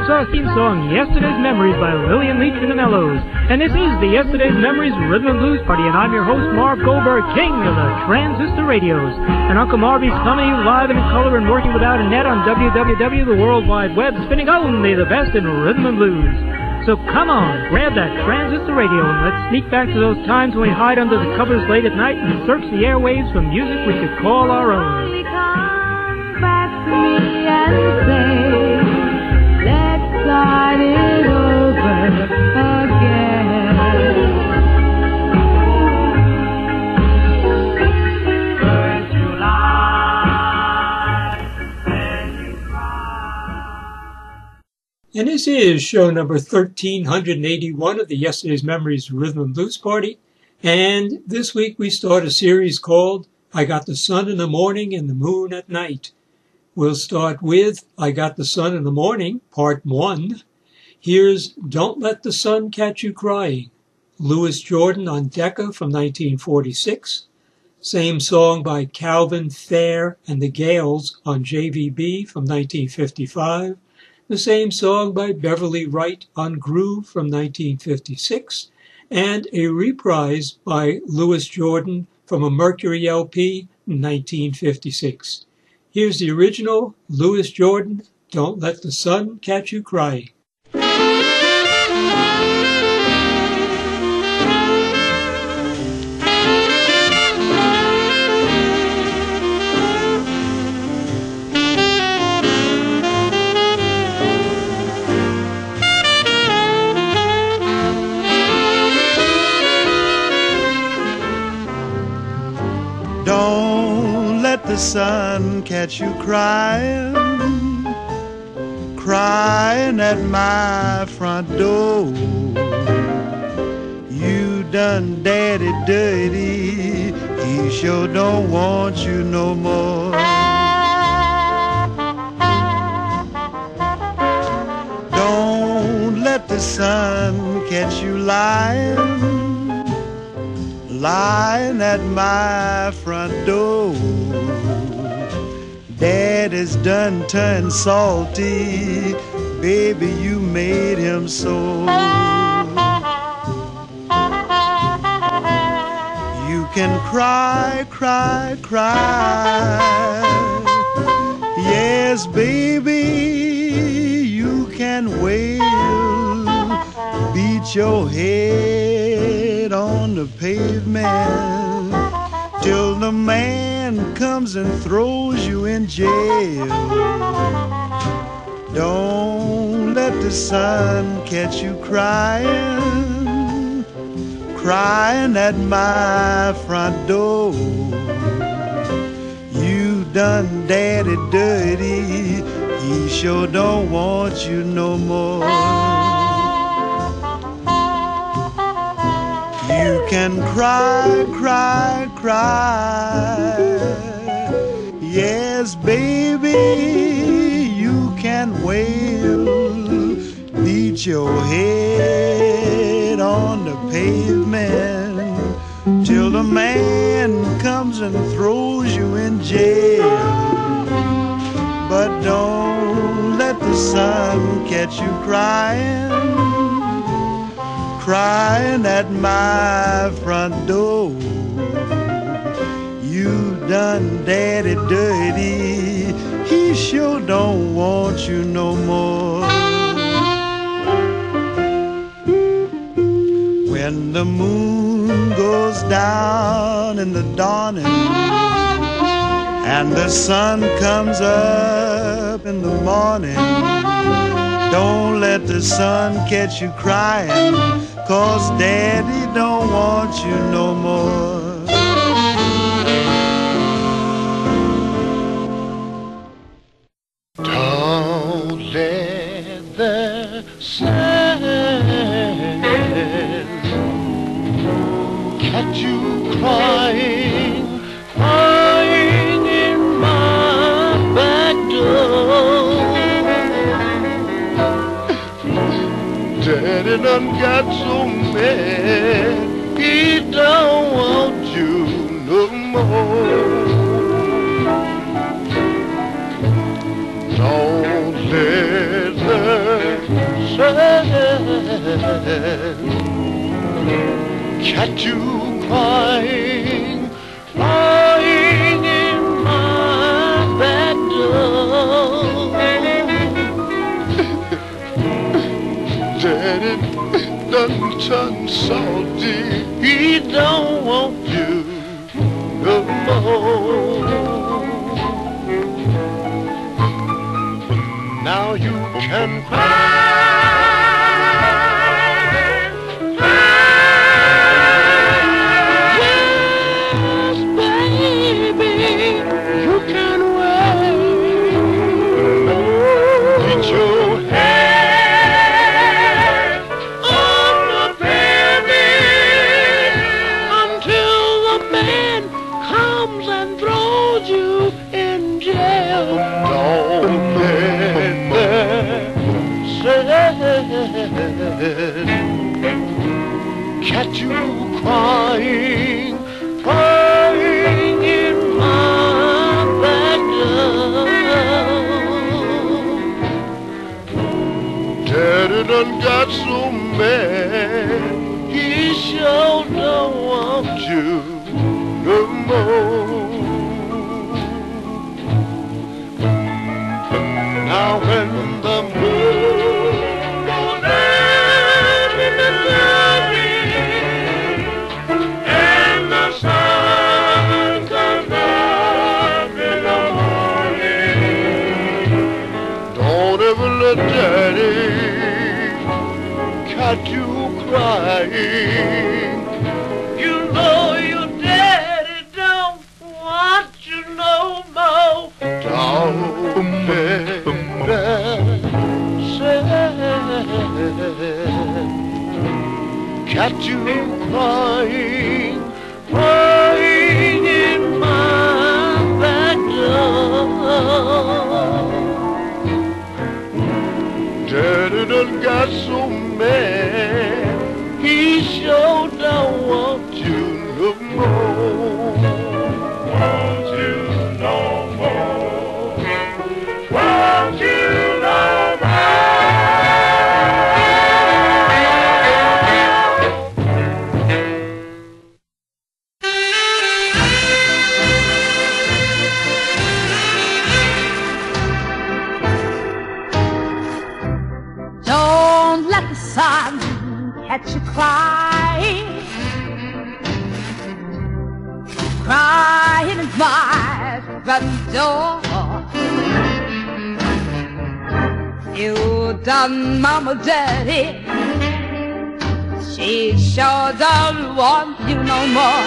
our theme song, Yesterday's Memories by Lillian Leach and the Mellows. And this is the Yesterday's Memories Rhythm and Blues Party, and I'm your host, Marv Goldberg, king of the transistor radios. And Uncle Marvy's coming to you live and in color and working without a net on www, the World Wide Web, spinning only the best in rhythm and blues. So come on, grab that transistor radio and let's sneak back to those times when we hide under the covers late at night and search the airwaves for music we could call our own. Come back to me and say, let's start it over again. First July, then you cry. And this is show number 1381 of the Yesterday's Memories Rhythm and Blues Party. And this week we start a series called I Got the Sun in the Morning and the Moon at Night. We'll start with I Got the Sun in the Morning, Part 1. Here's Don't Let the Sun Catch You Crying, Louis Jordan on Decca from 1946. Same song by Calvin Fair and the Gales on JVB from 1955. The same song by Beverly Wright on Groove from 1956. And a reprise by Louis Jordan from a Mercury LP in 1956. Here's the original, Louis Jordan, Don't Let the Sun Catch You Crying. Don't let the sun catch you crying, crying at my front door. You done daddy dirty, he sure don't want you no more. Don't let the sun catch you lying, lying at my front door. Daddy's done turned salty, baby, you made him so. You can cry, cry, cry. Yes, baby, you can wail, beat your head on the pavement till the man comes and throws you in jail. Don't let the sun catch you crying, crying at my front door. You done daddy dirty, he sure don't want you no more. You can cry, cry, cry. Yes, baby, you can wail, beat your head on the pavement till the man comes and throws you in jail. But don't let the sun catch you crying, crying at my front door. You done daddy dirty, he sure don't want you no more. When the moon goes down in the dawning and the sun comes up in the morning, don't let the sun catch you crying, 'cause daddy don't want you no more. Don't let the sun catch you crying, crying in my back door. Daddy done got so mad, he don't want you no more. Don't let the catch you crying, crying in my back door. Daddy done turned salty, he don't want you no more. Now you can cry. Catch you crying, crying in my back door. Daddy done got so mad, he sure don't want you no more. Now when the moon goes down in the darkness and the sun comes up in the morning, don't ever let Daddy catch you crying. You know your daddy don't want you no more. Don't catch you crying, crying in my back door. Daddy done got so mad, he sure don't want you no more. Want you no more. Want you no catch you crying, crying at my front door. You done mama dirty, she sure don't want you no more.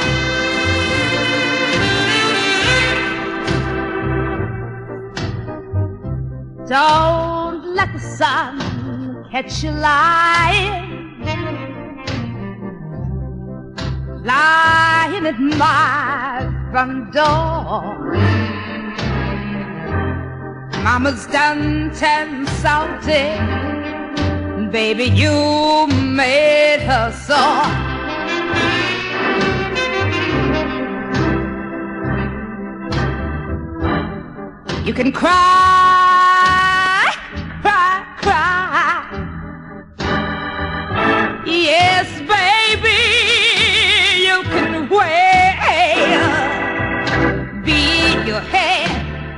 Don't let the sun catch you lying, lying at my front door. Mama's done turned salty, baby, you made her sore. You can cry, cry, cry. Yes, baby, you can wail, beat your head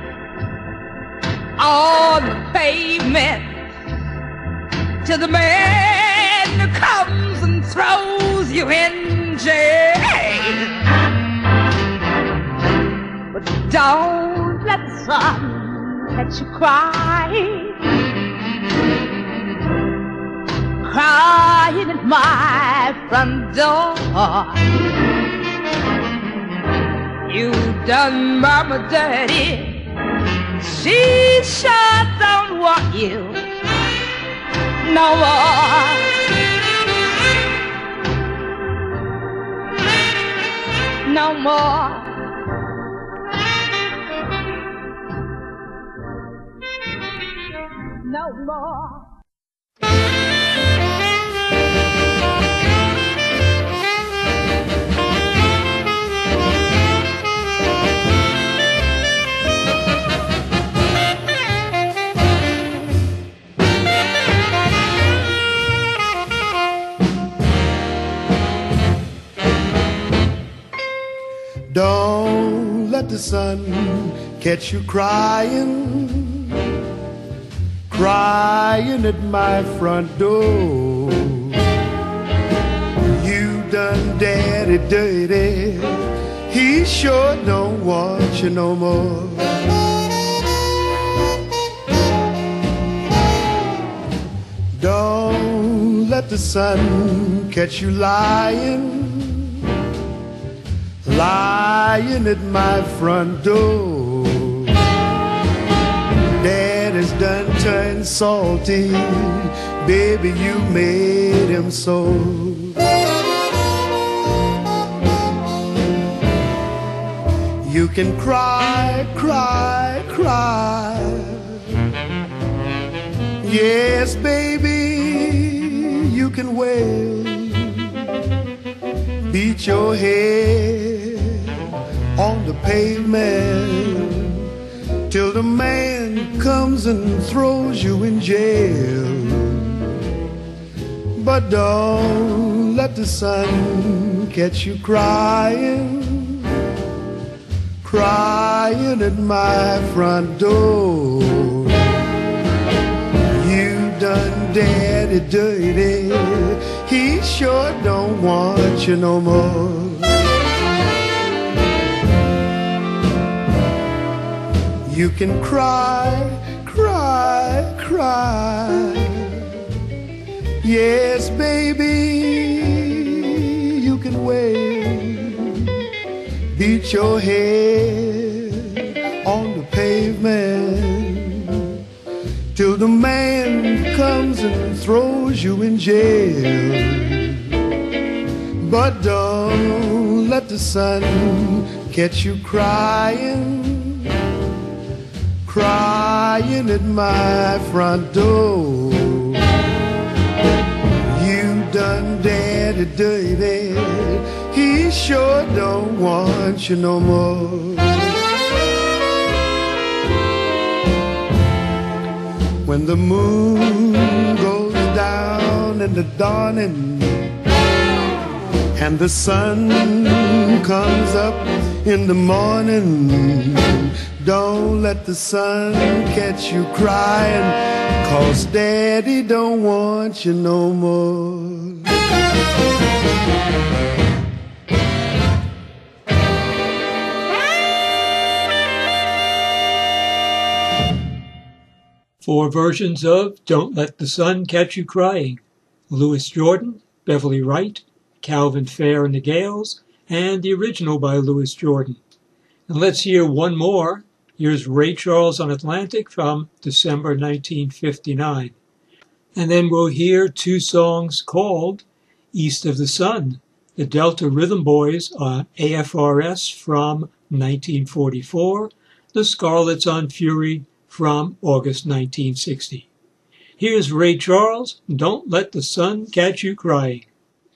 on the pavement till the man comes and throws you in jail. But don't let the sun catch you crying, crying at my front door. You done mama dirty, she sure don't want you no more. No more. No more. Don't let the sun catch you crying, crying at my front door. You done daddy dirty, he sure don't want you no more. Don't let the sun catch you lying, lying at my front door. Daddy's done turned salty, baby, you made him so. You can cry, cry, cry. Yes, baby, you can wail. Beat your head on the pavement till the man comes and throws you in jail. But don't let the sun catch you crying, crying at my front door. You done daddy dirty, he sure don't want you no more. You can cry, cry, cry. Yes, baby, you can wail. Beat your head on the pavement till the man comes and throws you in jail. But don't let the sun catch you crying, crying at my front door. You done daddy dirty, he sure don't want you no more. When the moon goes down in the dawning and the sun comes up in the morning, don't let the sun catch you crying, 'cause daddy don't want you no more. Four versions of Don't Let the Sun Catch You Crying: Louis Jordan, Beverly Wright, Calvin Fair and the Gales, and the original by Louis Jordan. And let's hear one more. Here's Ray Charles on Atlantic from December 1959. And then we'll hear two songs called East of the Sun, the Delta Rhythm Boys on AFRS from 1944, the Scarlets on Fury from August 1960. Here's Ray Charles, Don't Let the Sun Catch You Crying.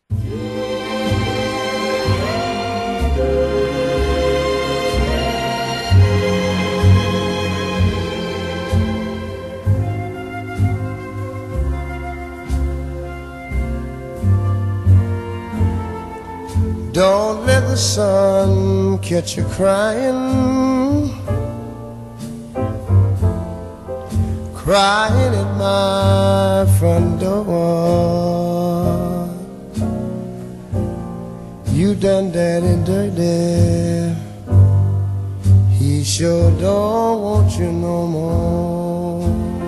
Don't let the sun catch you crying, crying at my front door. You done daddy dirty, he sure don't want you no more.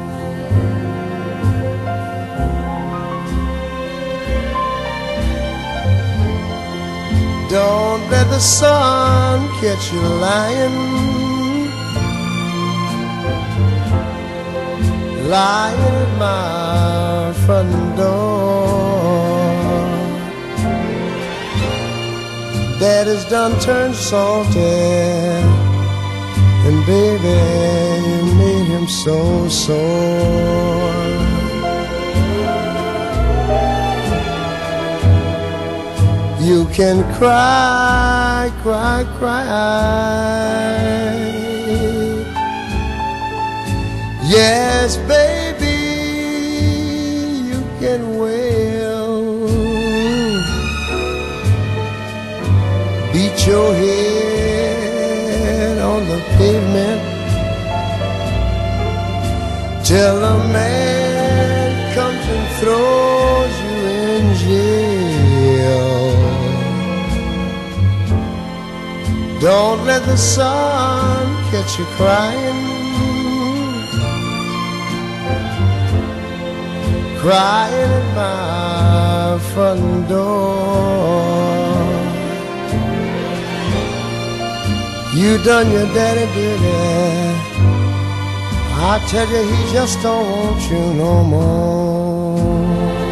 Don't let the sun catch you lying, lying at my front door. Daddy's done turned salty, and baby, you made him so sore. You can cry, cry, cry. Yes, baby, you can wail. Beat your head the pavement till a man comes and throws you in jail. Don't let the sun catch you crying, crying at my front door. You done your daddy dirty, I tell you he just don't want you no more.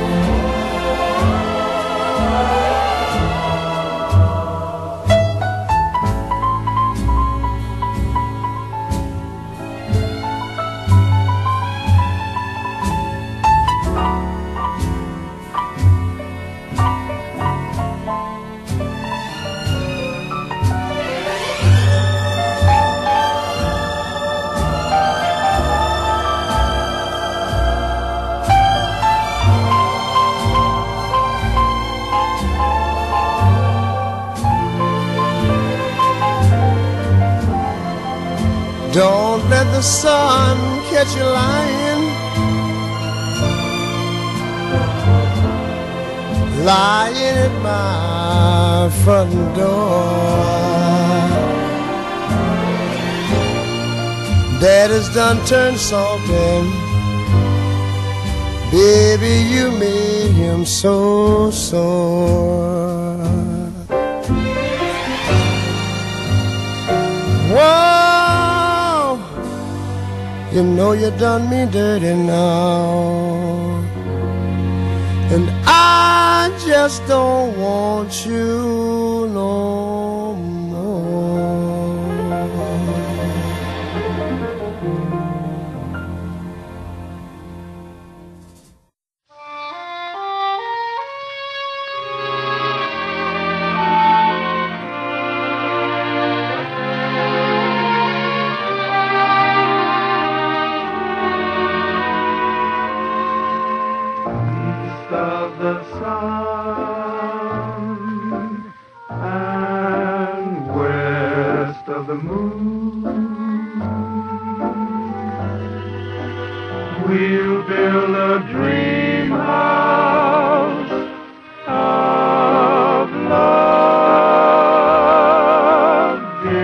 Don't let the sun catch you lying, lying at my front door. Daddy's done turned salty, baby, you made him so sore. Whoa, you know you done me dirty now, and I just don't want you no more. We'll build a dream house of love,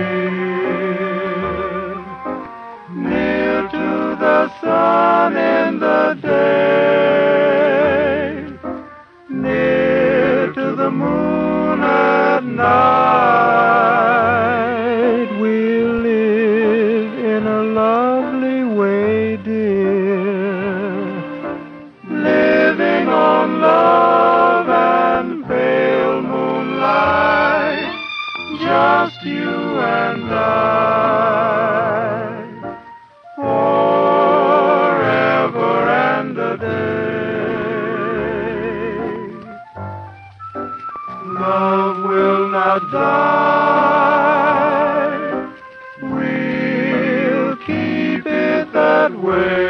dear, near to the sun in the day, near to the moon at night. We'll live in a lovely way, dear, living on love and pale moonlight, just you and I, forever and a day. Love will not die, we'll keep it that way.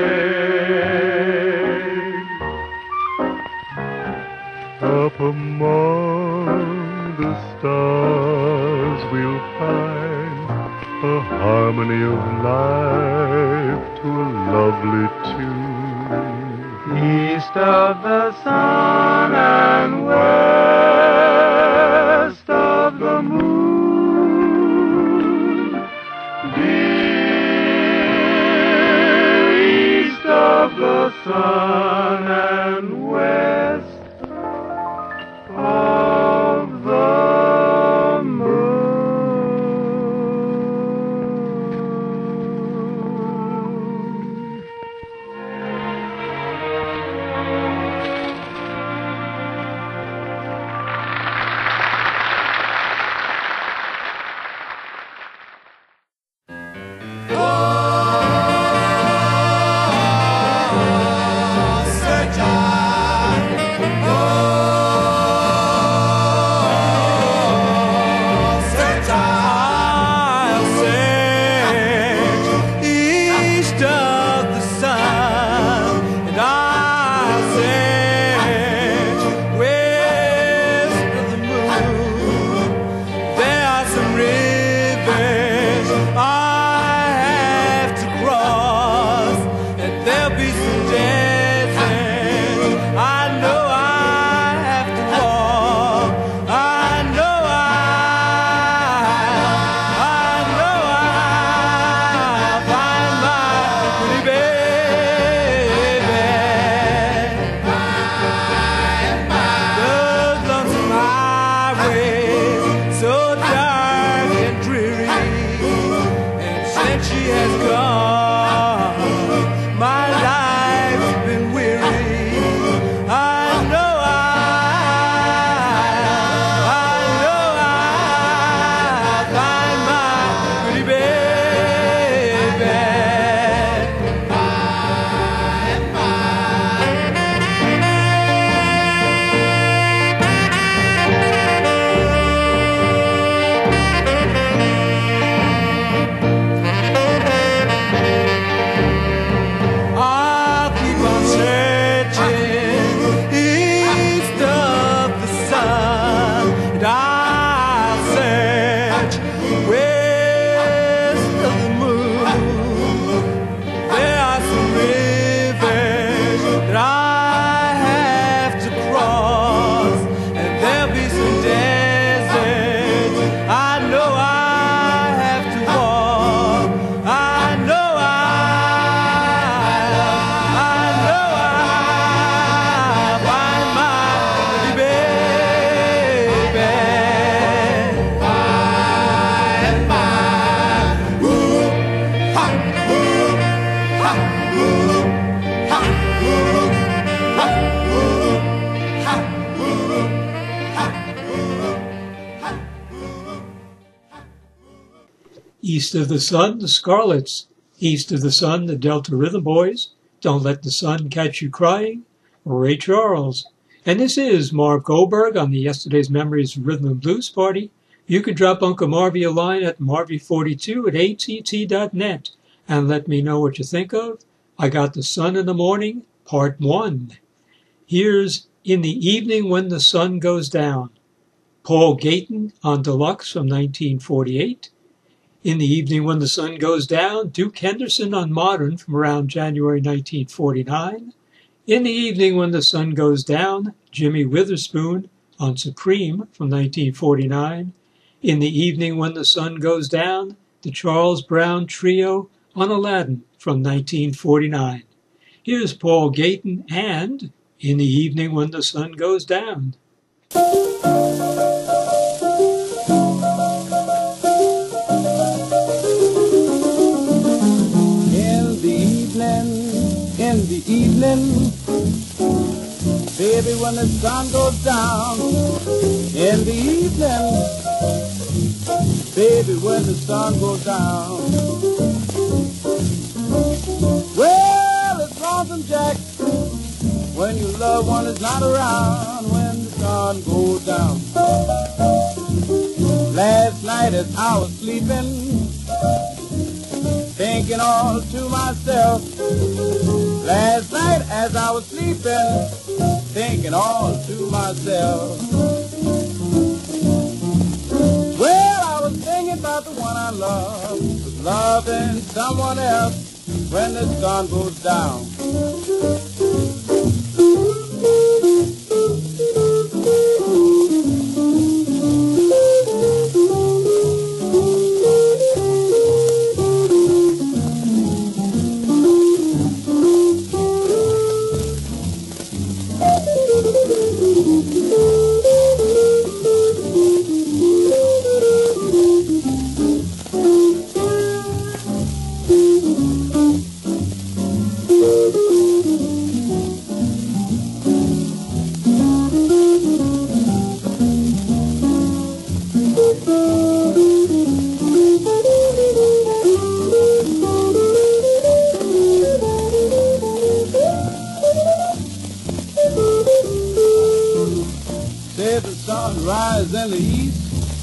Up among the stars we'll find a harmony of life to a lovely tune. East of the sun and west of the moon, dear, east of the sun and west of the moon. so dark and dreary. And since she has gone, my life's been weary. I know I'll find my pretty baby. I'll keep on searching east of the sun, and I'll search west of the moon. There are some rivers that I have to cross, and there'll be some deserts I know I have to walk. I know I'll find my pretty baby. East of the Sun, the Scarlets. East of the Sun, the Delta Rhythm Boys. Don't Let the Sun Catch You Crying, Ray Charles. And this is Marv Goldberg on the Yesterday's Memories Rhythm and Blues Party. You can drop Uncle Marvy a line at marvy42@att.net and let me know what you think of I Got the Sun in the Morning, Part 1. Here's In the Evening When the Sun Goes Down. Paul Gayton on Deluxe from 1948. In the Evening When the Sun Goes Down, Duke Henderson on Modern from around January 1949. In the Evening When the Sun Goes Down, Jimmy Witherspoon on Supreme from 1949. In the Evening When the Sun Goes Down, the Charles Brown Trio on Aladdin from 1949. Here's Paul Gayton and In the Evening When the Sun Goes Down. In the evening, baby, when the sun goes down. In the evening, baby, when the sun goes down. Well, it's lonesome, Jack, when your loved one is not around. When the sun goes down. Last night as I was sleeping, thinking all to myself. Last night as I was sleeping, thinking all to myself. Well, I was thinking about the one I love, was loving someone else when the sun goes down. Rise in the east,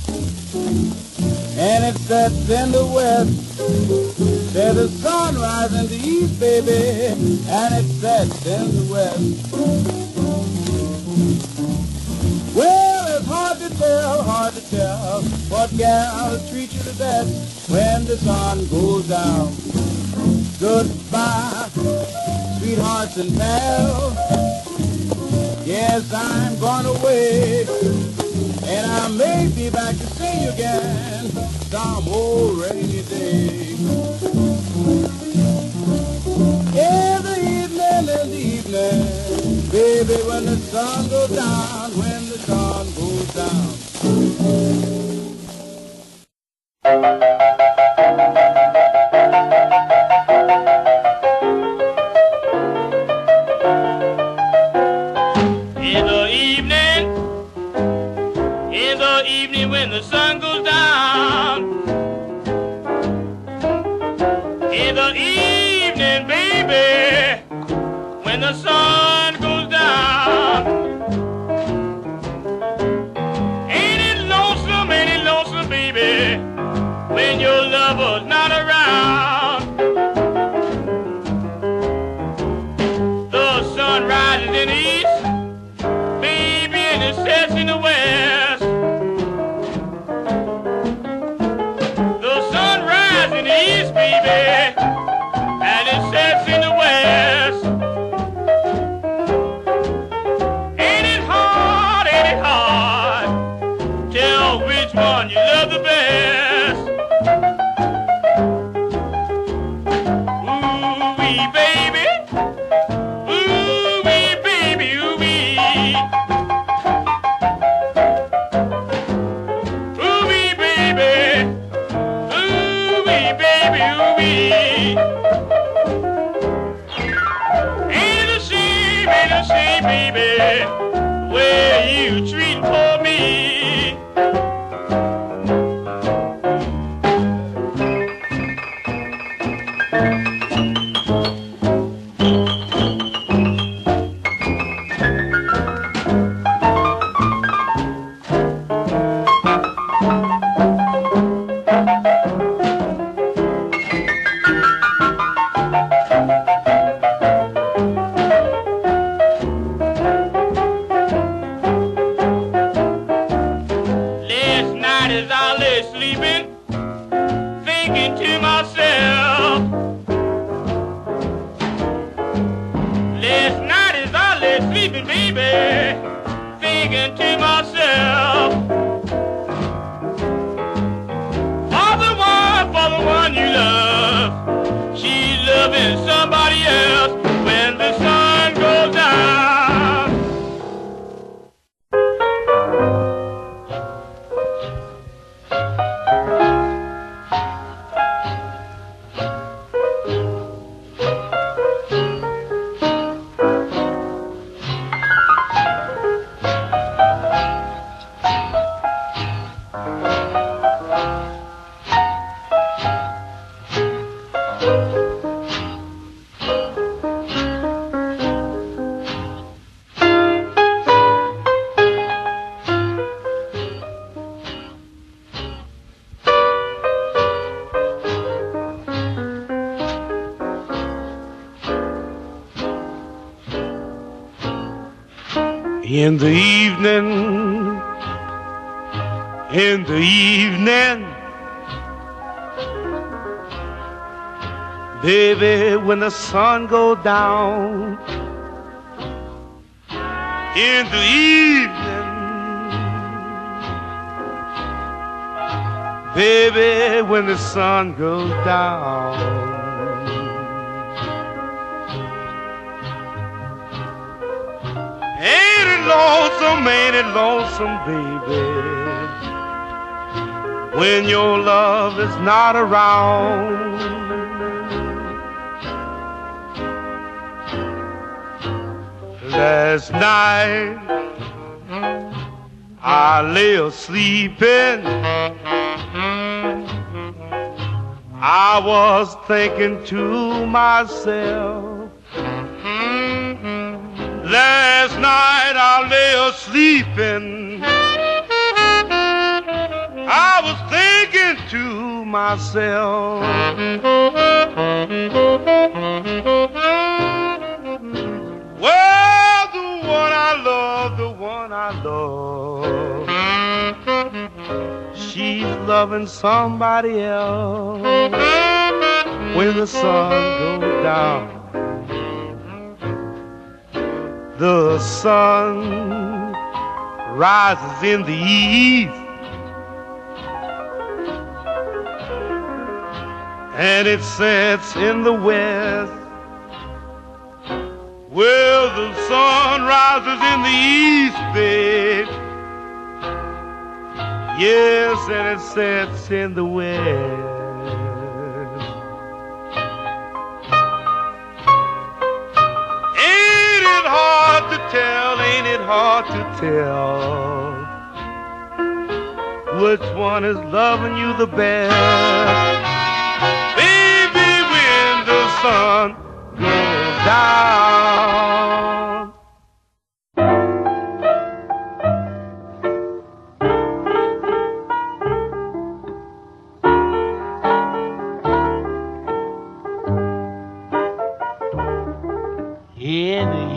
and it sets in the west. There's a sunrise in the east, baby, and it sets in the west. Well, it's hard to tell what gal treat you the best when the sun goes down. Goodbye, sweethearts and pals. Yes, I'm gone away, and I may be back to see you again some old rainy day. In the evening, baby, when the sun goes down, when the sun goes down. the evening when the sun goes down. In the evening, baby, when the sun goes down. Ain't it lonesome, baby, when your lover's not around. The sun rises in the east, baby, and it sets in the west. The sun rises in the east, baby, and it sets in the west. Ain't it hard, tell which one you love the best. Ooh-wee, baby, ooh-wee, baby, ooh-wee. Ooh-wee, baby, ooh-wee, baby, ooh-wee. Ain't it a shame, baby, where you treat for me. Last night as I lay sleeping, thinking to myself. Last night as I lay sleeping, baby, thinking to myself. For the one you love, she's loving somebody else when the sun goes down. In the evening, baby, when the sun goes down. In the evening, baby, when the sun goes down. Ain't it lonesome, baby, when your love is not around. Last night I lay a-sleeping, I was thinking to myself. Last night I lay a-sleeping, I was thinking to myself. Well, the one I love, she's loving somebody else when the sun goes down. The sun rises in the east, and it sets in the west. Well, the sun rises in the east, babe. Yes, and it sets in the west. Ain't it hard to tell? Ain't it hard to tell which one is loving you the best. Baby, when the sun goes down. In the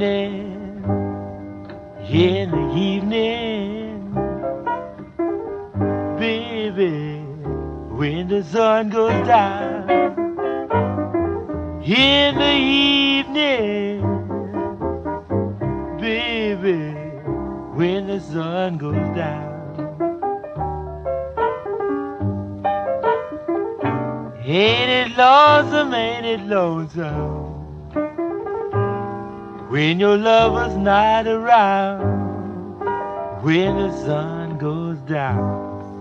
evening, baby, when the sun goes down. In the evening, baby, when the sun goes down. Ain't it lonesome, ain't it lonesome, when your lover's not around, when the sun goes down.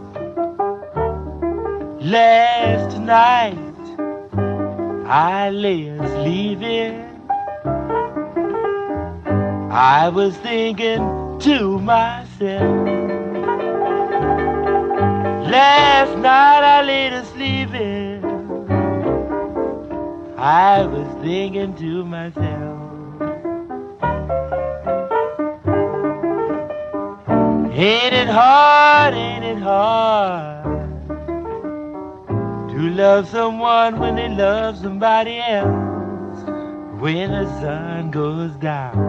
Last night I lay sleeping, I was thinking to myself. Last night I lay sleeping, I was thinking to myself. Ain't it hard to love someone when they love somebody else, when the sun goes down.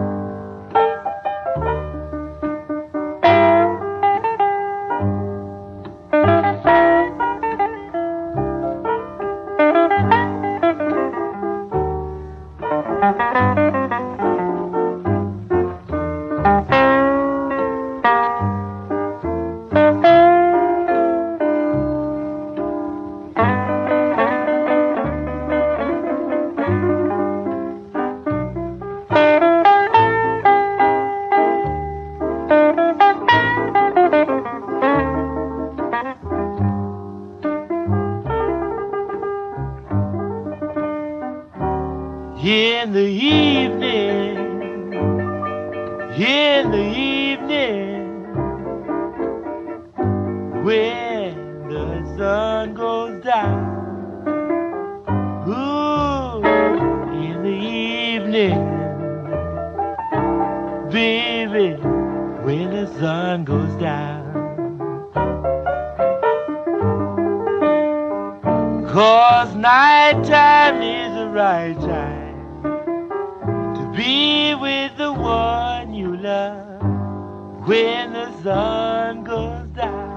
In the evening, when the sun goes down. Ooh, in the evening, baby, when the sun goes down. 'Cause nighttime is the right time to be with the one you love when the sun goes down.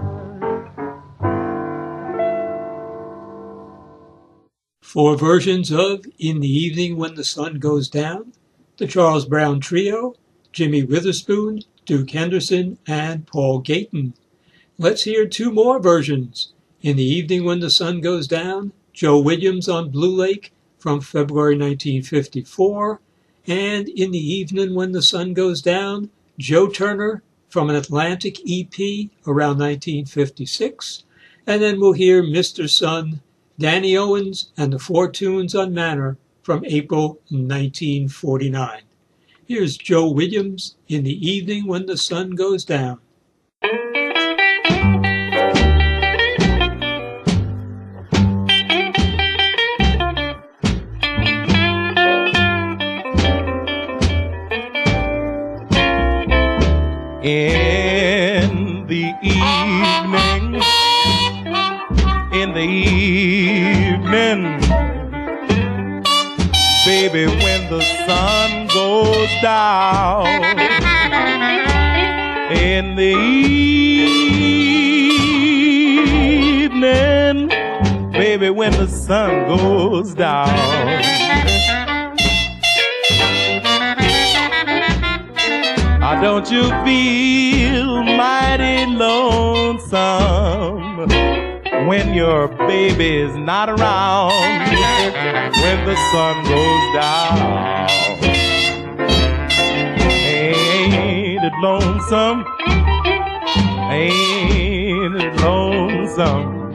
Four versions of In the Evening When the Sun Goes Down, the Charles Brown Trio, Jimmy Witherspoon, Duke Henderson, and Paul Gayton. Let's hear two more versions. In the Evening When the Sun Goes Down, Joe Williams on Blue Lake from February 1954, and In the Evening When the Sun Goes Down, Joe Turner from an Atlantic EP around 1956, and then we'll hear Mr. Sun, Danny Owens, and the Four Tunes on Manor from April 1949. Here's Joe Williams, In the Evening When the Sun Goes Down. In the evening, baby, when the sun goes down. In the evening, baby, when the sun goes down. Don't you feel mighty lonesome when your baby's not around, when the sun goes down? Ain't it lonesome? Ain't it lonesome?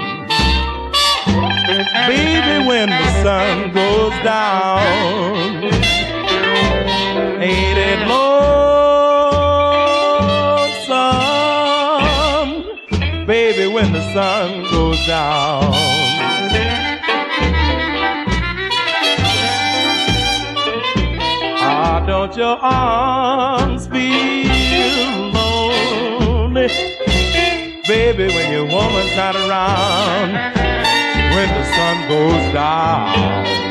Baby, when the sun goes down, ain't it lonesome? baby, when the sun goes down. Ah, don't your arms feel lonely, baby, when your woman's not around, when the sun goes down.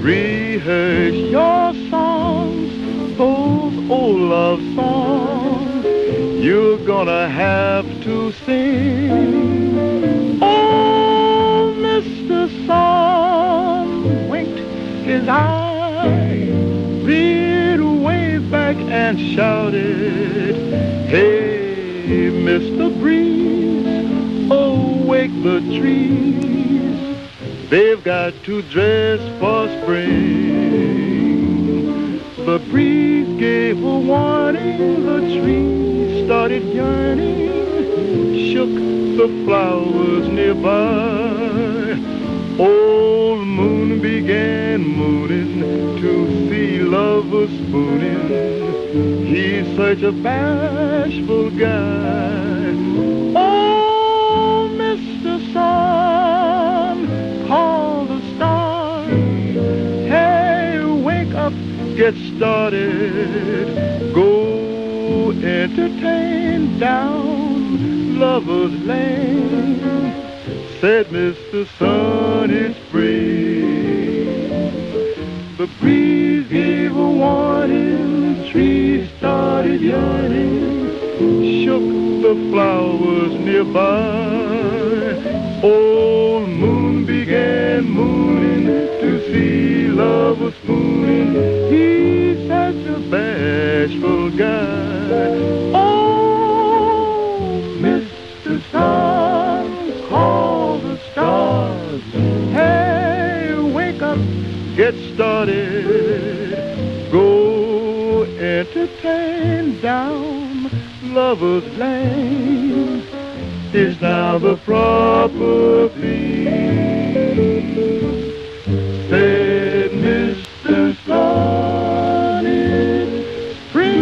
Rehearse your songs, those old love songs you're gonna have to sing. Oh, Mr. Sun winked his eye, reared way back and shouted, hey, Mr. Breeze, oh, wake the trees, they've got to dress for spring. The breeze gave a warning, the trees started yearning, shook the flowers nearby. Old moon began mooning to see lovers spooning. He's such a bashful guy. Oh, Mr. Sun, call the stars. Hey, wake up, get started. Go entertain down Lover's Lane. Said Mr. Sun, it's free. The breeze gave a warning, trees started yawning, shook the flowers nearby. Old moon began mooning to see lovers spooning. He's such a bashful guy. Oh, Mr. Sun, call the stars. Hey, wake up, get started. Go entertain down Lover's Lane. Is now the proper thing. Said Mr. Sun, it's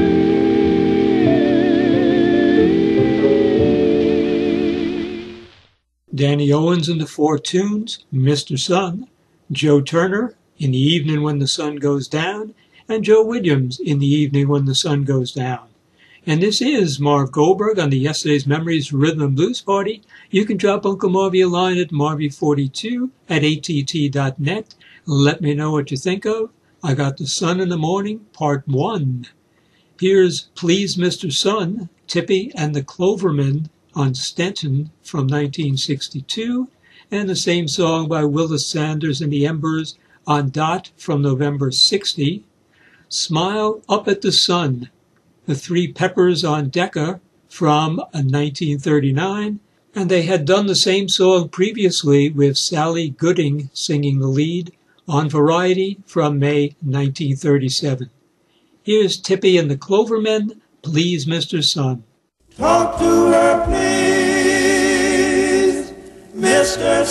free. Danny Owens and the Four Tunes, Mr. Sun, Joe Turner, In the Evening When the Sun Goes Down, and Joe Williams, In the Evening When the Sun Goes Down. And this is Marv Goldberg on the Yesterday's Memories Rhythm and Blues Party. You can drop Uncle Marvy a line at marvy42@att.net. Let me know what you think of I Got the Sun in the Morning, Part 1. Here's Please Mr. Sun, Tippy and the Clovermen on Stenton from 1962, and the same song by Willis Sanders and the Embers on Dot from November 60. Smile Up at the Sun, the Three Peppers on Decca from 1939, and they had done the same song previously with Sally Gooding singing the lead on Variety from May 1937. Here's Tippy and the Clovermen, Please Mr. Sun. Talk to her, please, Mr.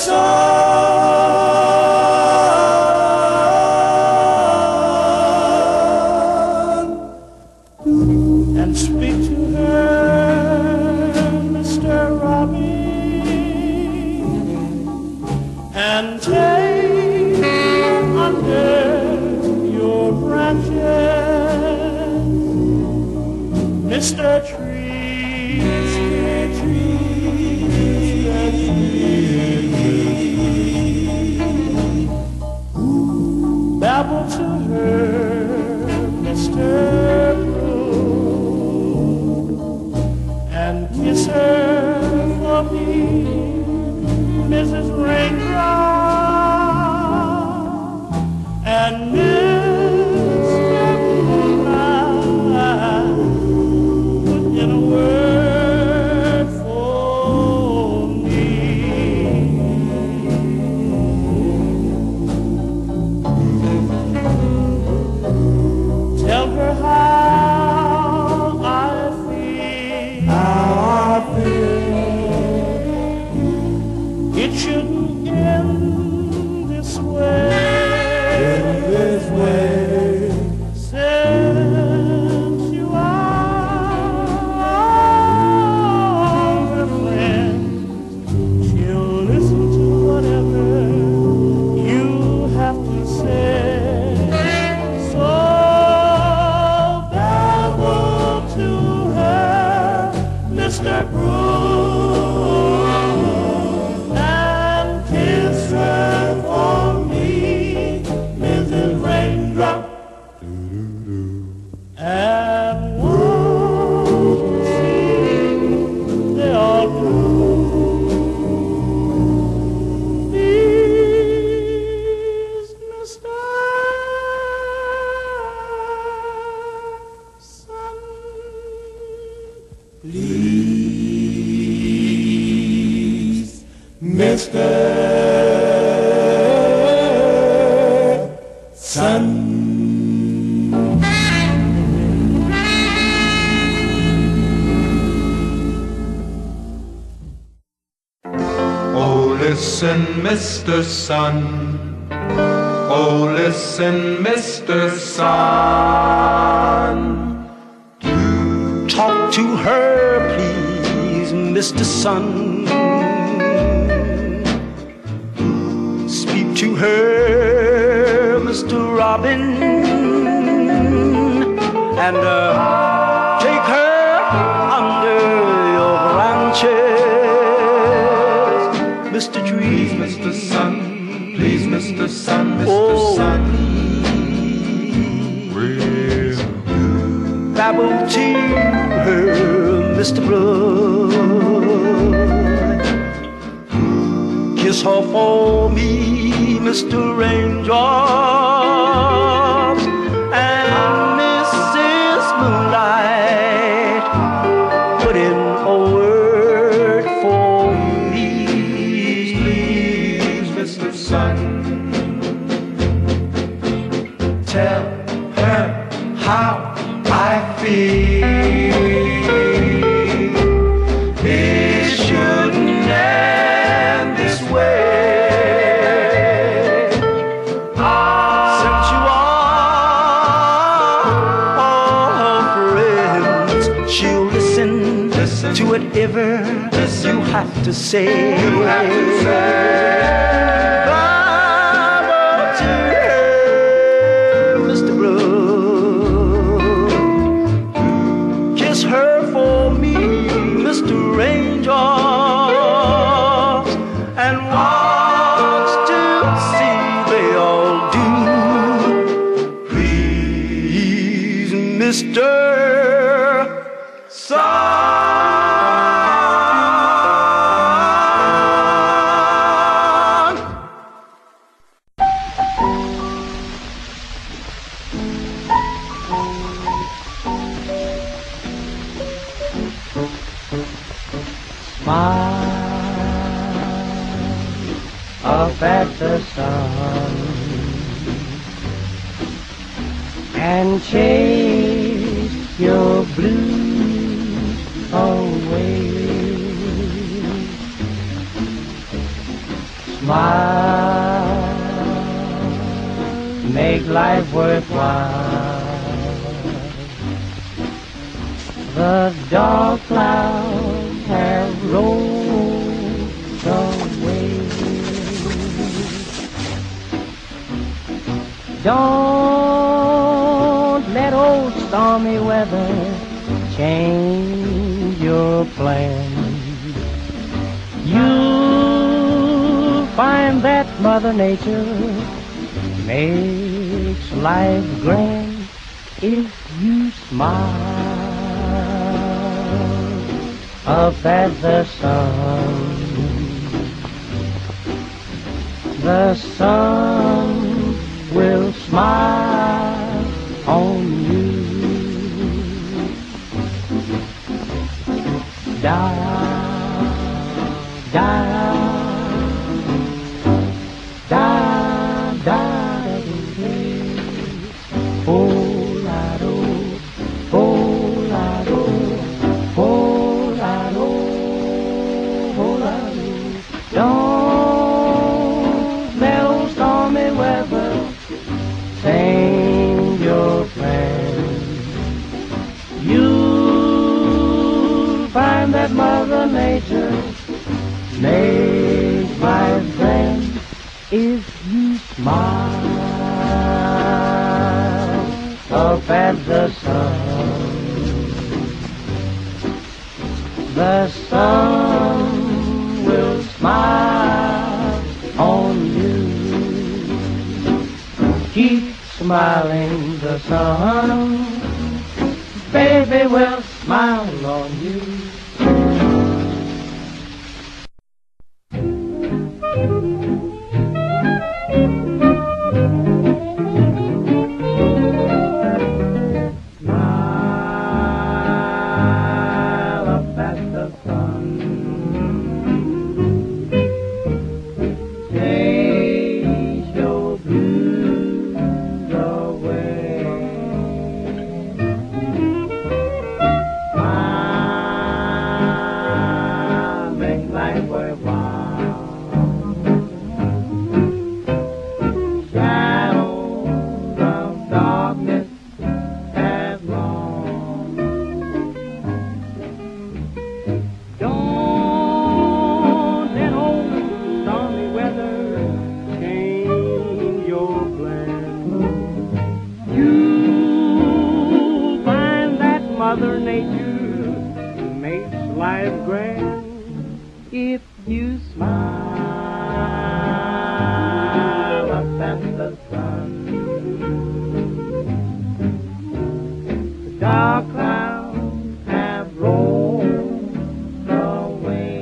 Sun, and speak to her, Mr. Robbie, and take under your branches, Mr. Tree, Mr. Tree, babble to her, Mr. Blue, and kiss her for me, Mrs. Raindrop, and Mr. Moonlight, put in a word for me. Tell her how I feel. It shouldn't end this way. Since you are her friend, she'll listen to whatever you have to say. So babble to her, Mr. Broom, and kiss her for me, Mrs. Please, Mr. Sun. Oh, listen, Mr. Sun. Oh, listen, Mr. Sun. Talk to her, please, Mr. Sun. Speak to her, Mr. Robin, and take her under your branches, Mr. Tree. Please, Mr. Sun. Please, Mr. Sun, Mr. Oh, Sun. please. Babble to her, Mr. Blood. Kiss her for me, Mr. Raindrop, and Mrs. Moonlight. Put in a word for me, Please, Mr. Sun. tell her how I feel. It shouldn't end this way. Since you are all her friends, she'll listen to whatever you have to say. Bible to her, Mr. Blood. Kiss her for me, Mr. Raindrops, and watch to see they all do. Please, Mr. Sun. Smile up at the sun and chase your blues away. Smile, make life worthwhile. The dark clouds have rolled away. Don't let old stormy weather change your plans. You'll find that Mother Nature makes life grand if you smile up at the sun. The sun will smile on you. Da, da, da, da, oh, la, do, oh, la, do, oh, la, do, oh, la, do. Don't let old stormy weather change your plans. You'll find that Mother Nature makes life grand if you smile up at the sun. The sun will smile on you. Keep smiling, the sun, baby, will smile on you. Smile Mother Nature makes life grand if you smile up at the sun. The dark clouds have rolled away.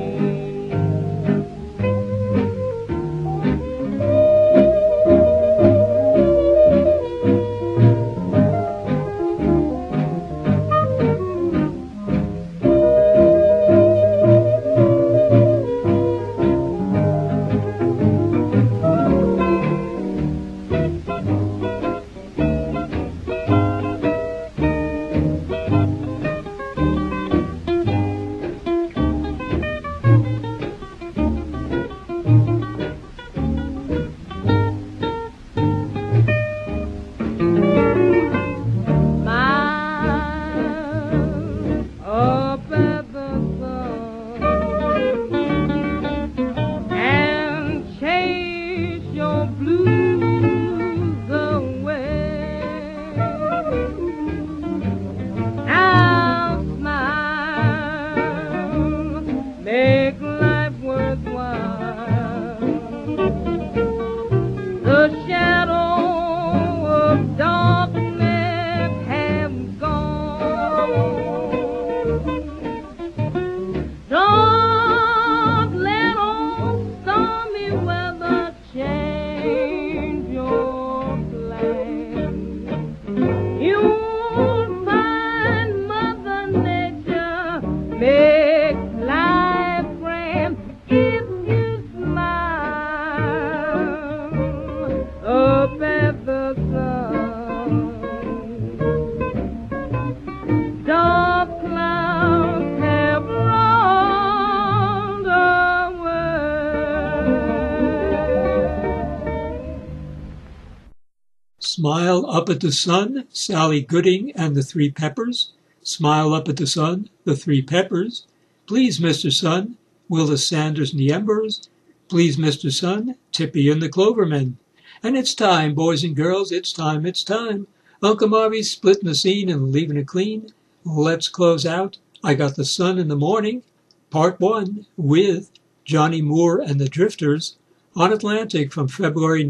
Smile Up at the Sun, Sally Gooding and the Three Peppers. Smile Up at the Sun, the Three Peppers. Please, Mr. Sun, Willis Sanders and the Embers. Please, Mr. Sun, Tippy and the Clovermen. And it's time, boys and girls, it's time, it's time. Uncle Marvy's splitting the scene and leaving it clean. Let's close out I Got the Sun in the Morning, Part 1, with Johnny Moore and the Drifters, on Atlantic from February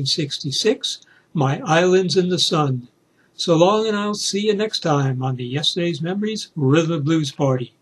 1966, My Islands in the Sun. So long, and I'll see you next time on the Yesterday's Memories Rhythm and Blues Party.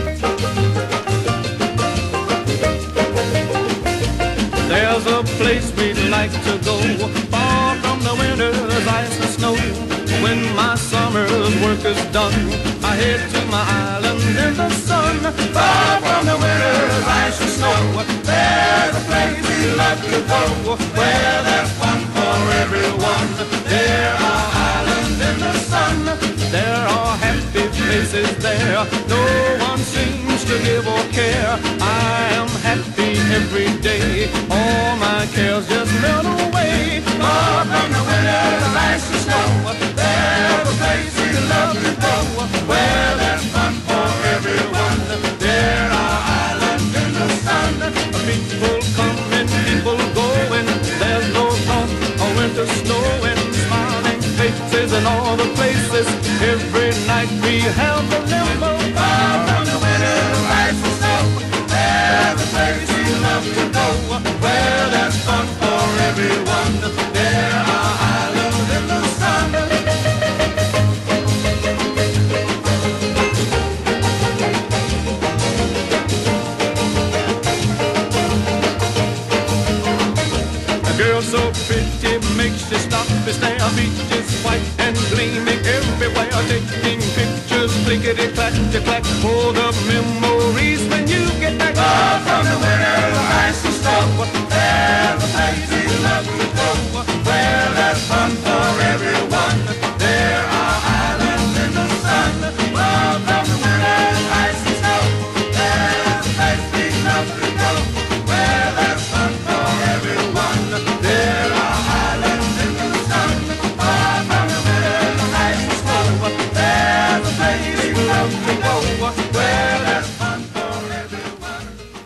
There's a place we'd like to go, far from the winter's ice and snow. When my summer's work is done, I head to my island in the sun. Far from the winter's ice and snow, there's a place we love to go, where there's fun for everyone. There are islands in the sun, there are happy faces there. No one seems to give or care. I am happy every day, all my cares just melt away. Far from the winter's ice and snow, there's a place we love to go, where there's fun for everyone. There are islands in the sun, people coming, people going. There's no thought of winter snowing, smiling faces in all the places. Every night we have the limbo. Far from the winter's ice and snow, there's a place we love to go, where there's fun for everyone. There are islands in the sun. A girl so pretty makes you stop and stare. Her beach is white and gleaming everywhere, taking pictures, clickety-clack, clack for the memories when you get back. Far from the winter's ice and snow, there's a place we love to go, where there's fun for everyone. There are islands in the sun. Far from the winter's ice and snow, there's a place we love to go, where there's fun for everyone. There are islands in the sun. Far from the winter's ice and snow, there's a place we love to go, where there's fun for everyone.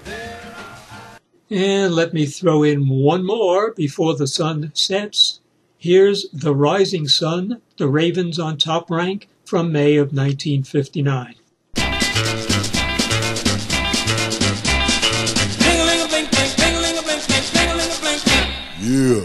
And let me throw in one more before the sun sets. Here's The Rising Sun, the Ravens on Top Rank from May of 1959. Yeah.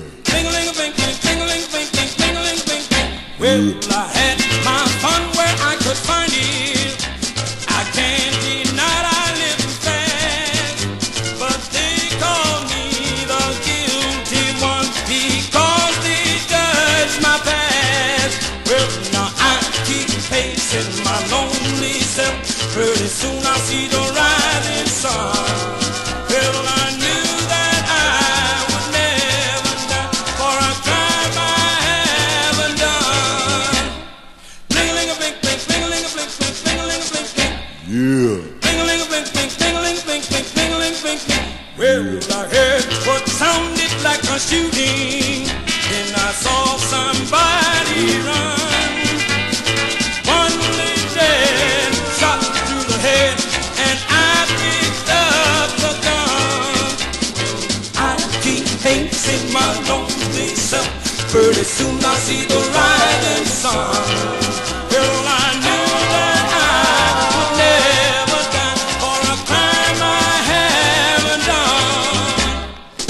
Well, I had my fun where I could find it. I can't deny I lived fast, but they call me the guilty one because they judge my past. Well, now I keep pacing my lonely self. Pretty soon I see the rising sun. Well, I knew that I would never die, for a crime I haven't done. Bling-a-ling-a-blink, blink, bling-a-ling-a-blink, blink, bling-a-ling-a-blink, blink. Yeah. Bling-a-ling-a-blink, blink, bling-a-ling-a-blink, blink, bling-a-ling-a-blink, blink. Well, I heard what sounded like a shooting, then I saw somebody run. One lay dead, shot through the head, and I picked up the gun. I keep pacing my lonely self. Pretty soon I see the rising sun. Well, I knew that I would never die for a crime I haven't done.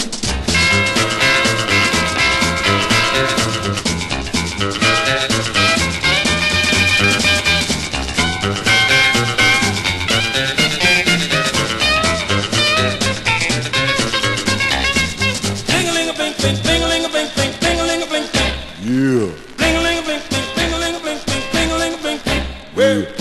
Bling-a-ling-a-blink, blink, bling-a-ling-a-blink, blink, bling-a-ling-a-blink, blink. Yeah. Bling-a-ling-a-blink, blink, bling-a-ling-a-blink, blink, bling-a-ling-a-blink, blink. Well,